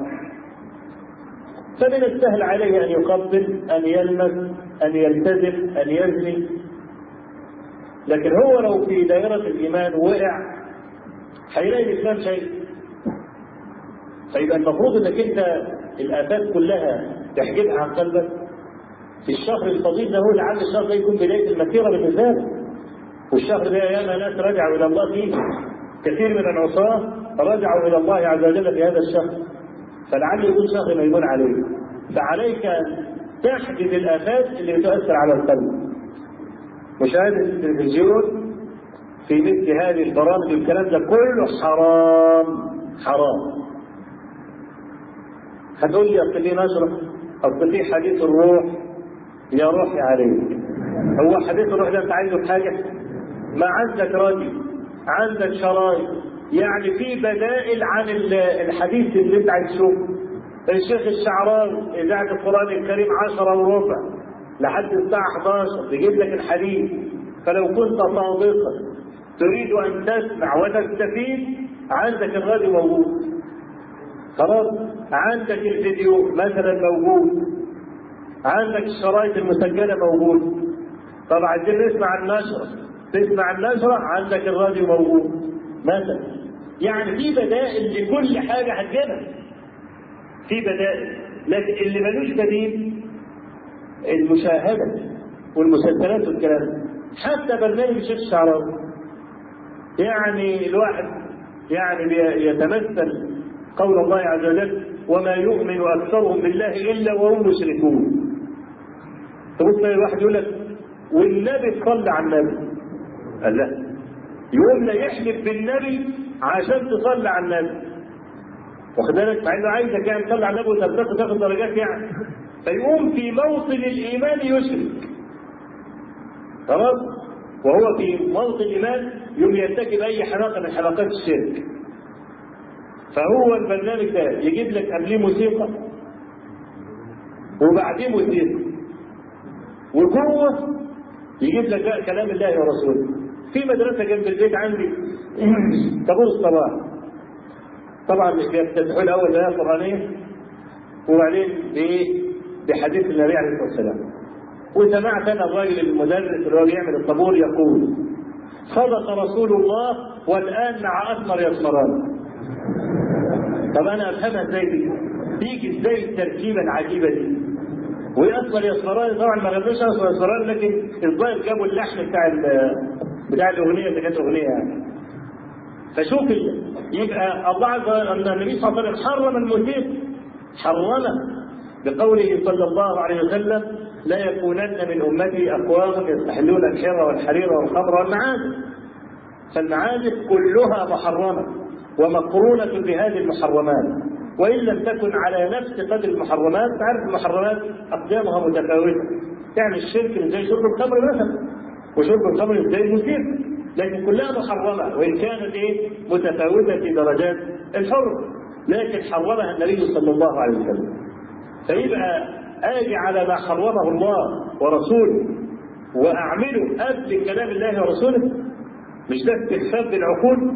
S1: فمن السهل عليه أن يقبل، أن يلمس، أن يلتزم، أن يزني. لكن هو لو في دائرة الإيمان وقع هيلاقي الإسلام شيء. فيبقى المفروض أنك أنت الآفات كلها تحجبها عن قلبك في الشهر الفضيل ده. هو لعل الشهر ده يكون بداية المسيرة بالنسبة لك، والشهر ده ياما ناس رجعوا إلى الله فيه، كثير من العصاة رجعوا إلى الله عز وجل في هذا الشهر، فلعل يكون شهر ميمون عليه. فعليك أن تحجب الآفات اللي بتؤثر على القلب. مشاهدة التلفزيون في مثل هذه البرامج الكلام ده كله حرام حرام. هتقول لي أصل لي نشرة، أصل في حديث الروح. يا روحي عليك، هو حديث الروح ده أنت عايزه بحاجة؟ ما عندك راديو، عندك شرايط، يعني في بدائل عن الحديث اللي أنت عايز تشوفه. الشيخ الشعراوي إذاعة القرآن الكريم 10:15 لحد الساعة 11 بيجيب لك الحديث. فلو كنت صادقا تريد أن تسمع وتستفيد عندك الراديو موجود، خلاص، عندك الفيديو مثلا موجود، عندك الشرايط المسجلة موجود. طبعا عايزين نسمع النشرة، تسمع النشرة عندك الراديو موجود مثلا. يعني في بدائل لكل حاجة هتجيبها، في بدائل. لكن اللي ملوش بديل المشاهدة والمسلسلات والكلام. حتى برنامج الشيخ الشعراوي يعني الواحد يعني يتمثل قول الله عز وجل وما يؤمن أكثرهم بالله إلا وهم مشركون. تبص الواحد يقول لك والنبي صلى على النبي، قال لا، يقوم لا يحلف بالنبي عشان تصلي على النبي، واخد بالك؟ مع انه عايزك يعني تصلي على النبي وتبتغي تاخد درجات يعني. فيقوم في موطن الايمان يشرك، خلاص، وهو في موطن الايمان يقوم يرتكب اي حماقه من حماقات الشرك. فهو البرنامج ده يجيب لك قبليه موسيقى وبعدين موسيقى، وجوه يجيب لك بقى كلام الله ورسوله. في مدرسه جنب البيت عندي طابور الصباح، طبعا بيفتتحوا الاول بايه قرانيه وبعدين بحديث النبي عليه الصلاه والسلام. وسمعت انا الراجل المدرس اللي هو بيعمل الطابور يقول صدق رسول الله والان مع اثمر يثمران. طب انا افهمها ازاي دي؟ تيجي ازاي التركيبه العجيبه دي؟ واثمر يثمران طبعا ما غنوش اثمر يثمران، لكن الظاهر جابوا اللحن بتاع الاغنيه اللي كانت اغنيه يعني. فشوف يبقى الله عز وجل النبي صلى الله عليه وسلم حرم الموسيقى، حرمه بقوله صلى الله عليه وسلم لا يكونن من امتي اقوام يستحلون الحر والحرير والخمر والمعازف. فالمعازف كلها محرمه ومقرونه بهذه المحرمات، وان لم تكن على نفس قدر المحرمات. تعرف المحرمات اقدامها متفاوته، يعني الشرك زي شرب الخمر مثلا، وشرب الخمر زي الموسيقى، لكن كلها محرمه وان كانت متفاوته في درجات الحرمه، لكن حرمها النبي صلى الله عليه وسلم. فيبقى اجي على ما حرمه الله ورسوله واعمله قبل كلام الله ورسوله، مش ده استخفاف بالعقول؟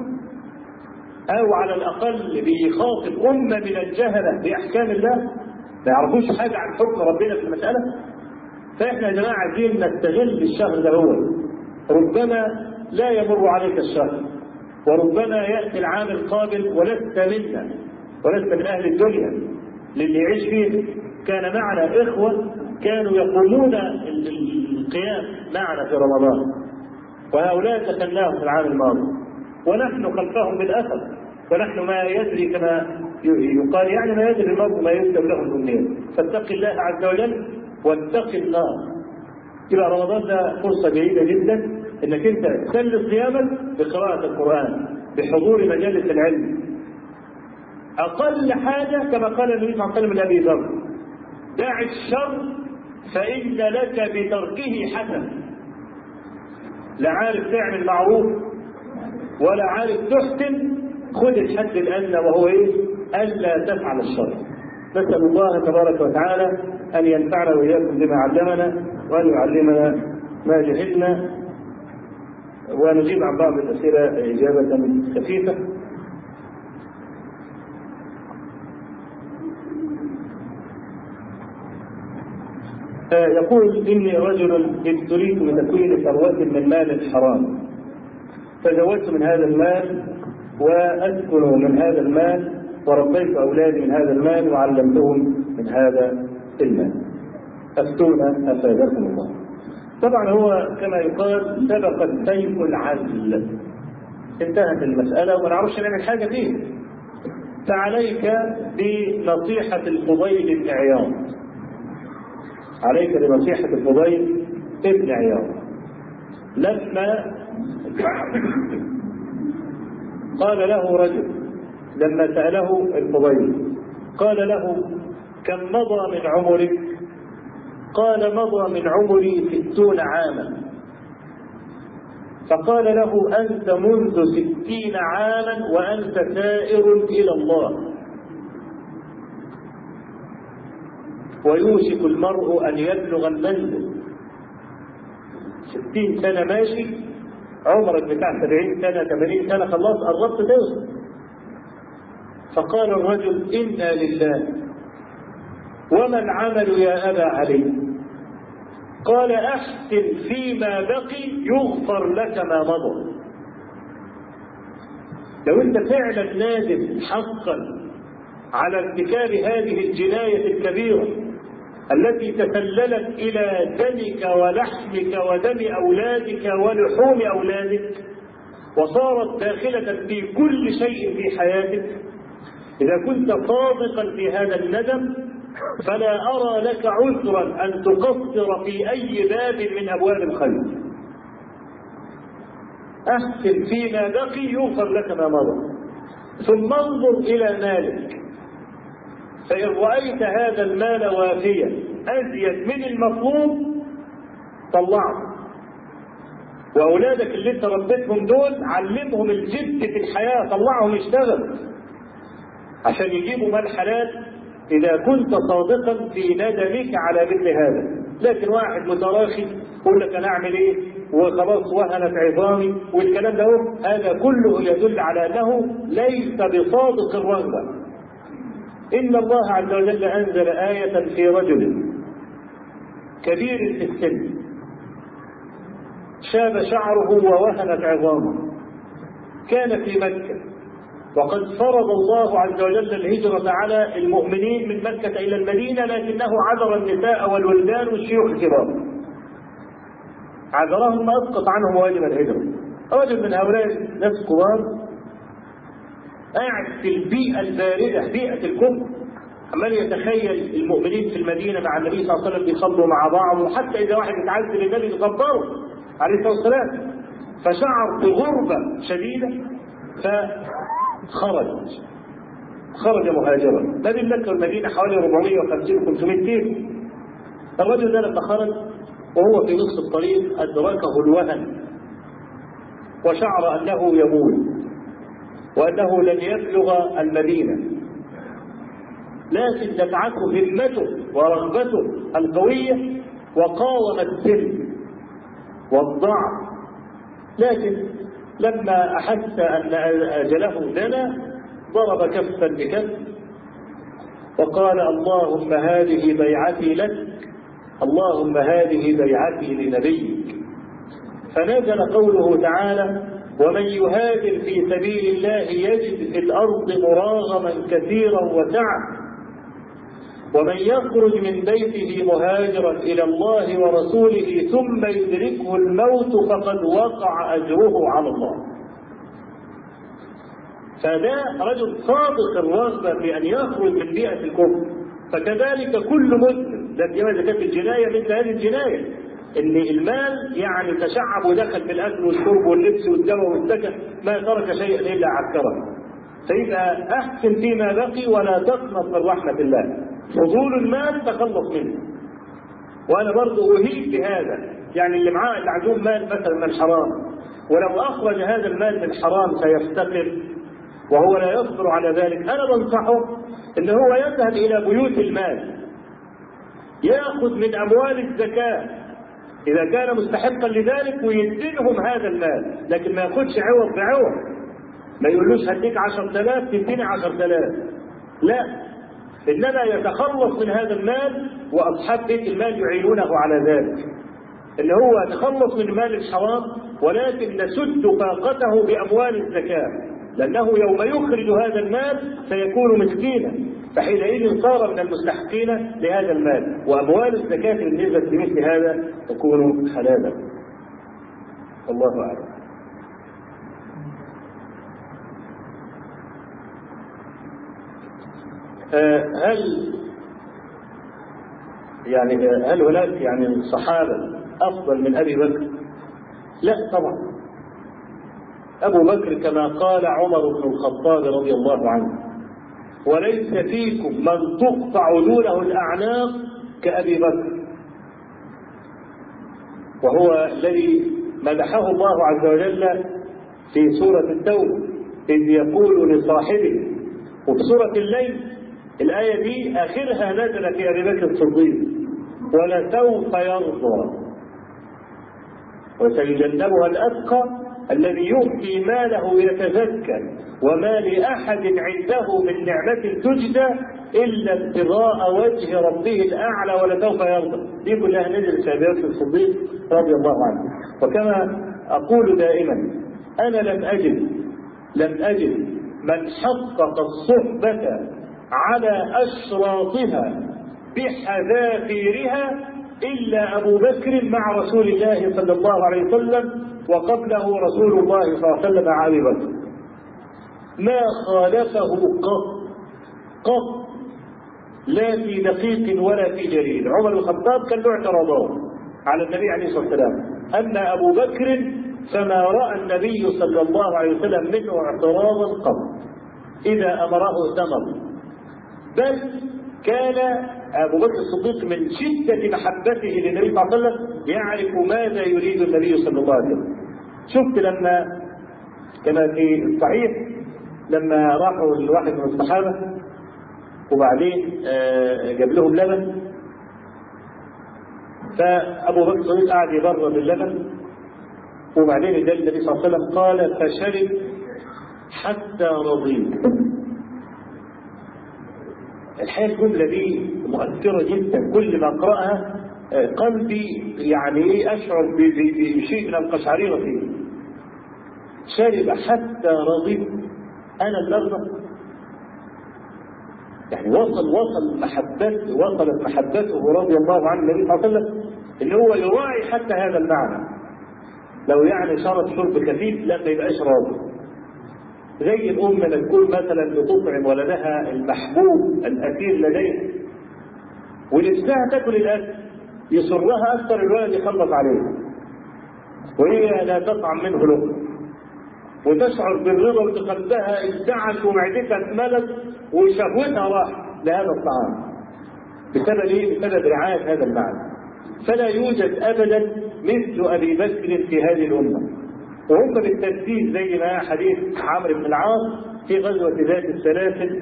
S1: او على الاقل بيخاطب امه من الجهله باحكام الله ما يعرفوش حاجه عن حكم ربنا في المساله. فاحنا يا جماعه عايزين نستغل الشهر ده، هو ربما لا يمر عليك الشهر، وربما ياتي العام القابل ولست منا ولست من اهل الدنيا. للي يعيش فيه كان معنا اخوه كانوا يقومون القيام معنا في رمضان، وهؤلاء دخلناهم في العام الماضي ونحن خلفهم بالاثر، ونحن ما يدري كما يقال يعني ما يدري المرء ما يكتب له الامنيه. فاتق الله عز وجل واتق النار. يبقى رمضان ده فرصه جيده جدا انك انت تسلي صيامك بقراءه القران، بحضور مجالس العلم. اقل حاجه كما قال النبي صلى الله عليه وسلم لابي ذر دع الشر فان لك بتركه حسنه. لا عارف تعمل معروف ولا عارف تحسن، خذ الحد الادنى وهو الا تفعل الشر. نسال الله تبارك وتعالى ان ينفعنا واياكم بما علمنا وان يعلمنا ما جهلنا. ونجيب عن بعض الاسئله اجابه خفيفه. يقول إني رجل ابتليت بتكوين ثروة من مال حرام، تزوجت من هذا المال وأسكن من هذا المال وربيت أولادي من هذا المال وعلمتهم من هذا المال، أفتونا أفادكم الله. طبعا هو كما يقال سبق سيف العزل، انتهت المسألة وما نعرفش نعمل حاجة فيه. فعليك بنصيحة الفضيل بن عياض، عليك بنصيحة الفضيل بن عياض. لما قال له رجل، لما سأله الفضيل قال له كم مضى من عمرك؟ قال مضى من عمري 60 عاما. فقال له أنت منذ 60 عاما وأنت سائر إلى الله، ويوشك المرء أن يبلغ المنزل. 60 سنة ماشي، عمرك بتاع 70 سنة 80 سنة خلاص قربت توصل. فقال الرجل إنا لله وما العمل يا أبا علي؟ قال أحسن فيما بقي يغفر لك ما مضى. لو أنت فعلا نادم حقا على ارتكاب هذه الجناية الكبيرة التي تسللت إلى دمك ولحمك ودم أولادك ولحوم أولادك وصارت داخلة في كل شيء في حياتك، إذا كنت صادقا في هذا الندم فلا أرى لك عذرا أن تقصر في أي باب من أبواب الخير. أحسن فيما بقي يغفر لك ما مضى، ثم انظر إلى مالك، فإن رأيت هذا المال وافيا أزيد من المطلوب طلعه، وأولادك اللي انت ربيتهم دول علمهم الجد في الحياة، طلعهم يشتغل عشان يجيبوا مال حلال إذا كنت صادقا في ندمك على مثل هذا. لكن واحد متراخي يقول لك أنا أعمل إيه وخلاص وهنت عظامي والكلام ده، هذا كله يدل على أنه ليس بصادق الرغبة. إن الله عز وجل أنزل آية في رجل كبير في السن شاب شعره ووهنت عظامه، كان في مكة وقد فرض الله عز وجل الهجرة على المؤمنين من مكة إلى المدينة، لكنه عذر النساء والولدان والشيوخ الكبار، عذرهم أسقط عنهم واجب الهجرة. رجل من هؤلاء الناس الكبار قاعد في البيئة الباردة، بيئة الكفر، عمال يتخيل المؤمنين في المدينة مع النبي صلى الله عليه وسلم بيصلوا مع بعض، وحتى إذا واحد يتعذب النبي يصبره عليه الصلاة والسلام. فشعر بغربة شديدة خرج مهاجرا. ما بين مكة والمدينة حوالي 450-500 كيلو. الرجل ده لما خرج وهو في نصف الطريق أدركه الوهن وشعر أنه يموت وأنه لن يبلغ المدينة، لكن دفعته همته ورغبته القوية وقاوم السن والضعف. لكن لما أحس أن أجله دنا ضرب كفا بكف وقال اللهم هذه بيعتي لك، اللهم هذه بيعتي لنبيك. فنزل قوله تعالى ومن يهاجر في سبيل الله يجد في الأرض مراغما كثيرا وسعة، ومن يخرج من بيته مهاجرا إلى الله ورسوله ثم يدركه الموت فقد وقع أجره على الله. فده رجل صادق الرغبة في أن يخرج من بيئة الكفر. فكذلك كل مسلم، لا سيما إذا كانت الجناية مثل هذه الجناية، إن المال يعني تشعب ودخل في الأكل والشرب واللبس والدواء والسكن، ما ترك شيئا إلا عكره. فإذا أحسن فيما بقي ولا تقنط من رحمة الله. فضول المال تخلص منه. وأنا برضه أهيب بهذا، يعني اللي معاه اللي عندهم مال مثلا من الحرام، ولو أخرج هذا المال من الحرام سيفتقر وهو لا يصبر على ذلك، أنا بنصحه إن هو يذهب إلى بيوت المال يأخذ من أموال الزكاة إذا كان مستحقا لذلك ويدينهم هذا المال، لكن ما ياخدش عوض بعوض. ما يقولوش هديك 10,000 تديني 10,000، لا، إنما يتخلص من هذا المال، وأصحاب بيت المال يعينونه على ذلك، إن هو يتخلص من المال الحرام، ولكن نسد فاقته بأموال الزكاة، لأنه يوم يخرج هذا المال سيكون مسكينا، فحينئذ صار من المستحقين لهذا المال، وأموال الزكاة بالنسبة لمثل هذا تكون حلالا. الله أعلم. هل هناك الصحابة أفضل من أبي بكر؟ لا طبعا. أبو بكر كما قال عمر بن الخطاب رضي الله عنه: وليس فيكم من تقطع دونه الأعناق كأبي بكر. وهو الذي مدحه الله عز وجل في سورة التوبة إذ يقول لصاحبه، وفي سورة الليل الآية دي آخرها نزل في أبي بكر الصديق: ولسوف يرضى وسيجنبها الأتقى الذي يؤتي ماله يتزكى وما لأحد عنده من نعمة تجزى إلا ابتغاء وجه ربه الأعلى ولسوف يرضى. دي كلها نزل في أبي بكر الصديق رضي الله عنه. وكما أقول دائما: أنا لم أجد من حقق الصحبة على أشراطها بحذافيرها إلا أبو بكر مع رسول الله صلى الله عليه وسلم، وقبله رسول الله صلى الله عليه وسلم علي بكر، ما خالفه قط لا في دقيق ولا في جليل. عمر بن الخطاب كان له اعتراضات على النبي عليه الصلاة والسلام، أما أبو بكر فما رأى النبي صلى الله عليه وسلم منه اعتراضا قط، إذا أمره ائتمر. بل كان أبو بكر الصديق من شدة محبته للنبي صلى الله عليه وسلم يعرف ماذا يريد النبي صلى الله عليه وسلم. شفت لما كما في الصحيح لما راحوا لواحد من الصحابة وبعدين جاب لهم لبن، فأبو بكر الصديق قعد يبرد اللبن، وبعدين ادى النبي صلى الله عليه وسلم قال: فشرب حتى رضيت. الحقيقة الجملة دي مؤثرة جدا، كل ما أقرأها قلبي أشعر بشيء من القشعريرة فيه. شرب حتى رضيت، أنا اللي أرضى. وصلت محبته رضي الله عنه النبي صلى الله عليه وسلم إن هو يراعي حتى هذا المعنى. لو شرب كثيف لا ما يبقاش راضي. زي الأم لما تكون مثلا بتطعم ولدها المحبوب الأثير لديها، ونفسها تاكل الأكل يصرها أكثر الولد يخلص عليه، وهي لا تطعم منه لقمة، وتشعر بالرضا وتقدها ابتعت ومعدتها اتملت وشهوتها راح لهذا الطعام. بسبب ايه؟ بسبب رعاية هذا المعنى. فلا يوجد أبدا مثل أبي بكر في هذه الأمة، وهم بالترتيب زي ما حديث عمرو بن العاص في غزوة ذات السلاسل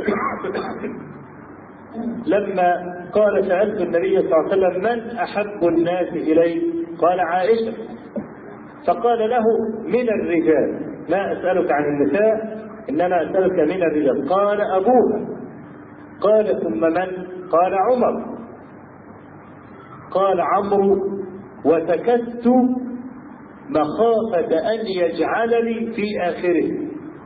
S1: لما قال: سألت النبي صلى الله عليه وسلم: من أحب الناس إليه؟ قال: عائشة. فقال له: من الرجال، لا أسألك عن النساء إنما أسألك من الرجال. قال: أبوها. قال: ثم من؟ قال: عمر. قال عمرو: وسكت مخافة أن يجعلني في آخره.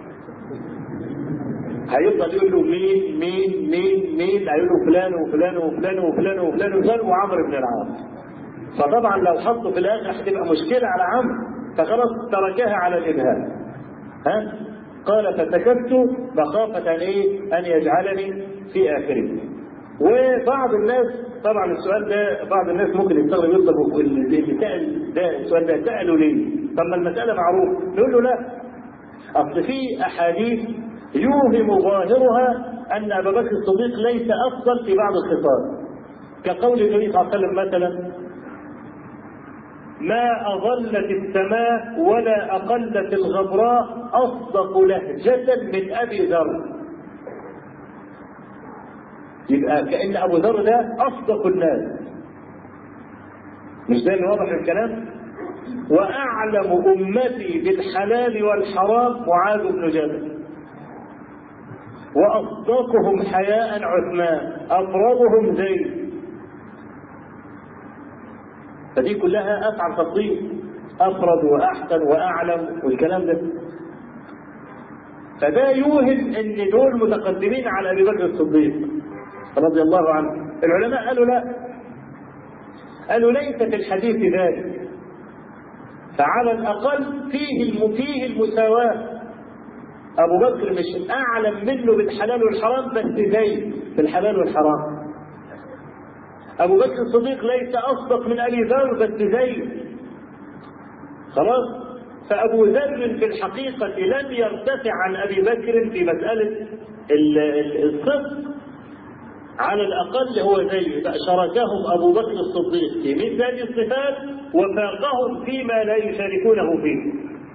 S1: هيفضل يقول له مين مين مين مين، هيقول له فلان وفلان وفلان وفلان وفلان وفلان وعمرو بن العاص. فطبعا لو حطوا في الآخر هتبقى مشكلة على عمرو، فخلاص تركها على الإبهام. قال: فسكت مخافة أن يجعلني في آخره. وبعض الناس طبعا السؤال ده بعض الناس ممكن يستغرب يطلب اللي سأل ده السؤال ده سأله ليه؟ طب ما المسألة معروفة. نقول له لا، أصل في أحاديث يوهم ظاهرها أن أبا بكر الصديق ليس أفضل في بعض الخصال، كقول النبي صلى الله عليه وسلم مثلا: ما أظلت السماء ولا أقلت الغبراء أصدق لهجة من أبي ذر. يبقى كأن أبو ذر ده أصدق الناس، مش ده اللي واضح الكلام؟ وأعلم أمتي بالحلال والحرام معاذ بن جبل. وأصدقهم حياء عثمان، أفرضهم زيد. فدي كلها أفعل تفضيل، أفرد وأحسن وأعلم والكلام ده. فده يوهم أن دول متقدمين على أبي بكر الصديق رضي الله عنه. العلماء قالوا لا، قالوا ليس في الحديث ذلك، فعلى الأقل فيه المساواة. أبو بكر مش أعلم منه بالحلال والحرام، بس زي في الحلال والحرام. أبو بكر الصديق ليس أصدق من أبي ذر، بس زي خلاص. فأبو ذر في الحقيقة لم يرتفع عن أبي بكر في مسألة الصدق، على الأقل هو زي، فشاركهم أبو بكر الصديق في مثل هذه الصفات وفاقهم فيما لا يشاركونه فيه.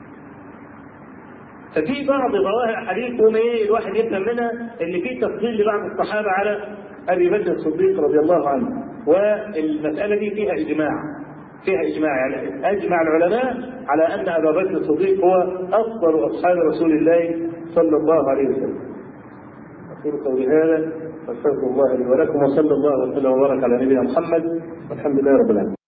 S1: ففي بعض ظواهر حديثهم الواحد يفهم منها ان في تفضيل لبعض الصحابه على ابي بكر الصديق رضي الله عنه، والمساله دي فيها اجماع يعني اجمع العلماء على ان ابا بكر الصديق هو افضل اصحاب رسول الله صلى الله عليه وسلم. اقول قولي هذا واستغفر الله لي ولكم، وصلى الله وسلم وبارك على نبينا محمد والحمد لله رب العالمين.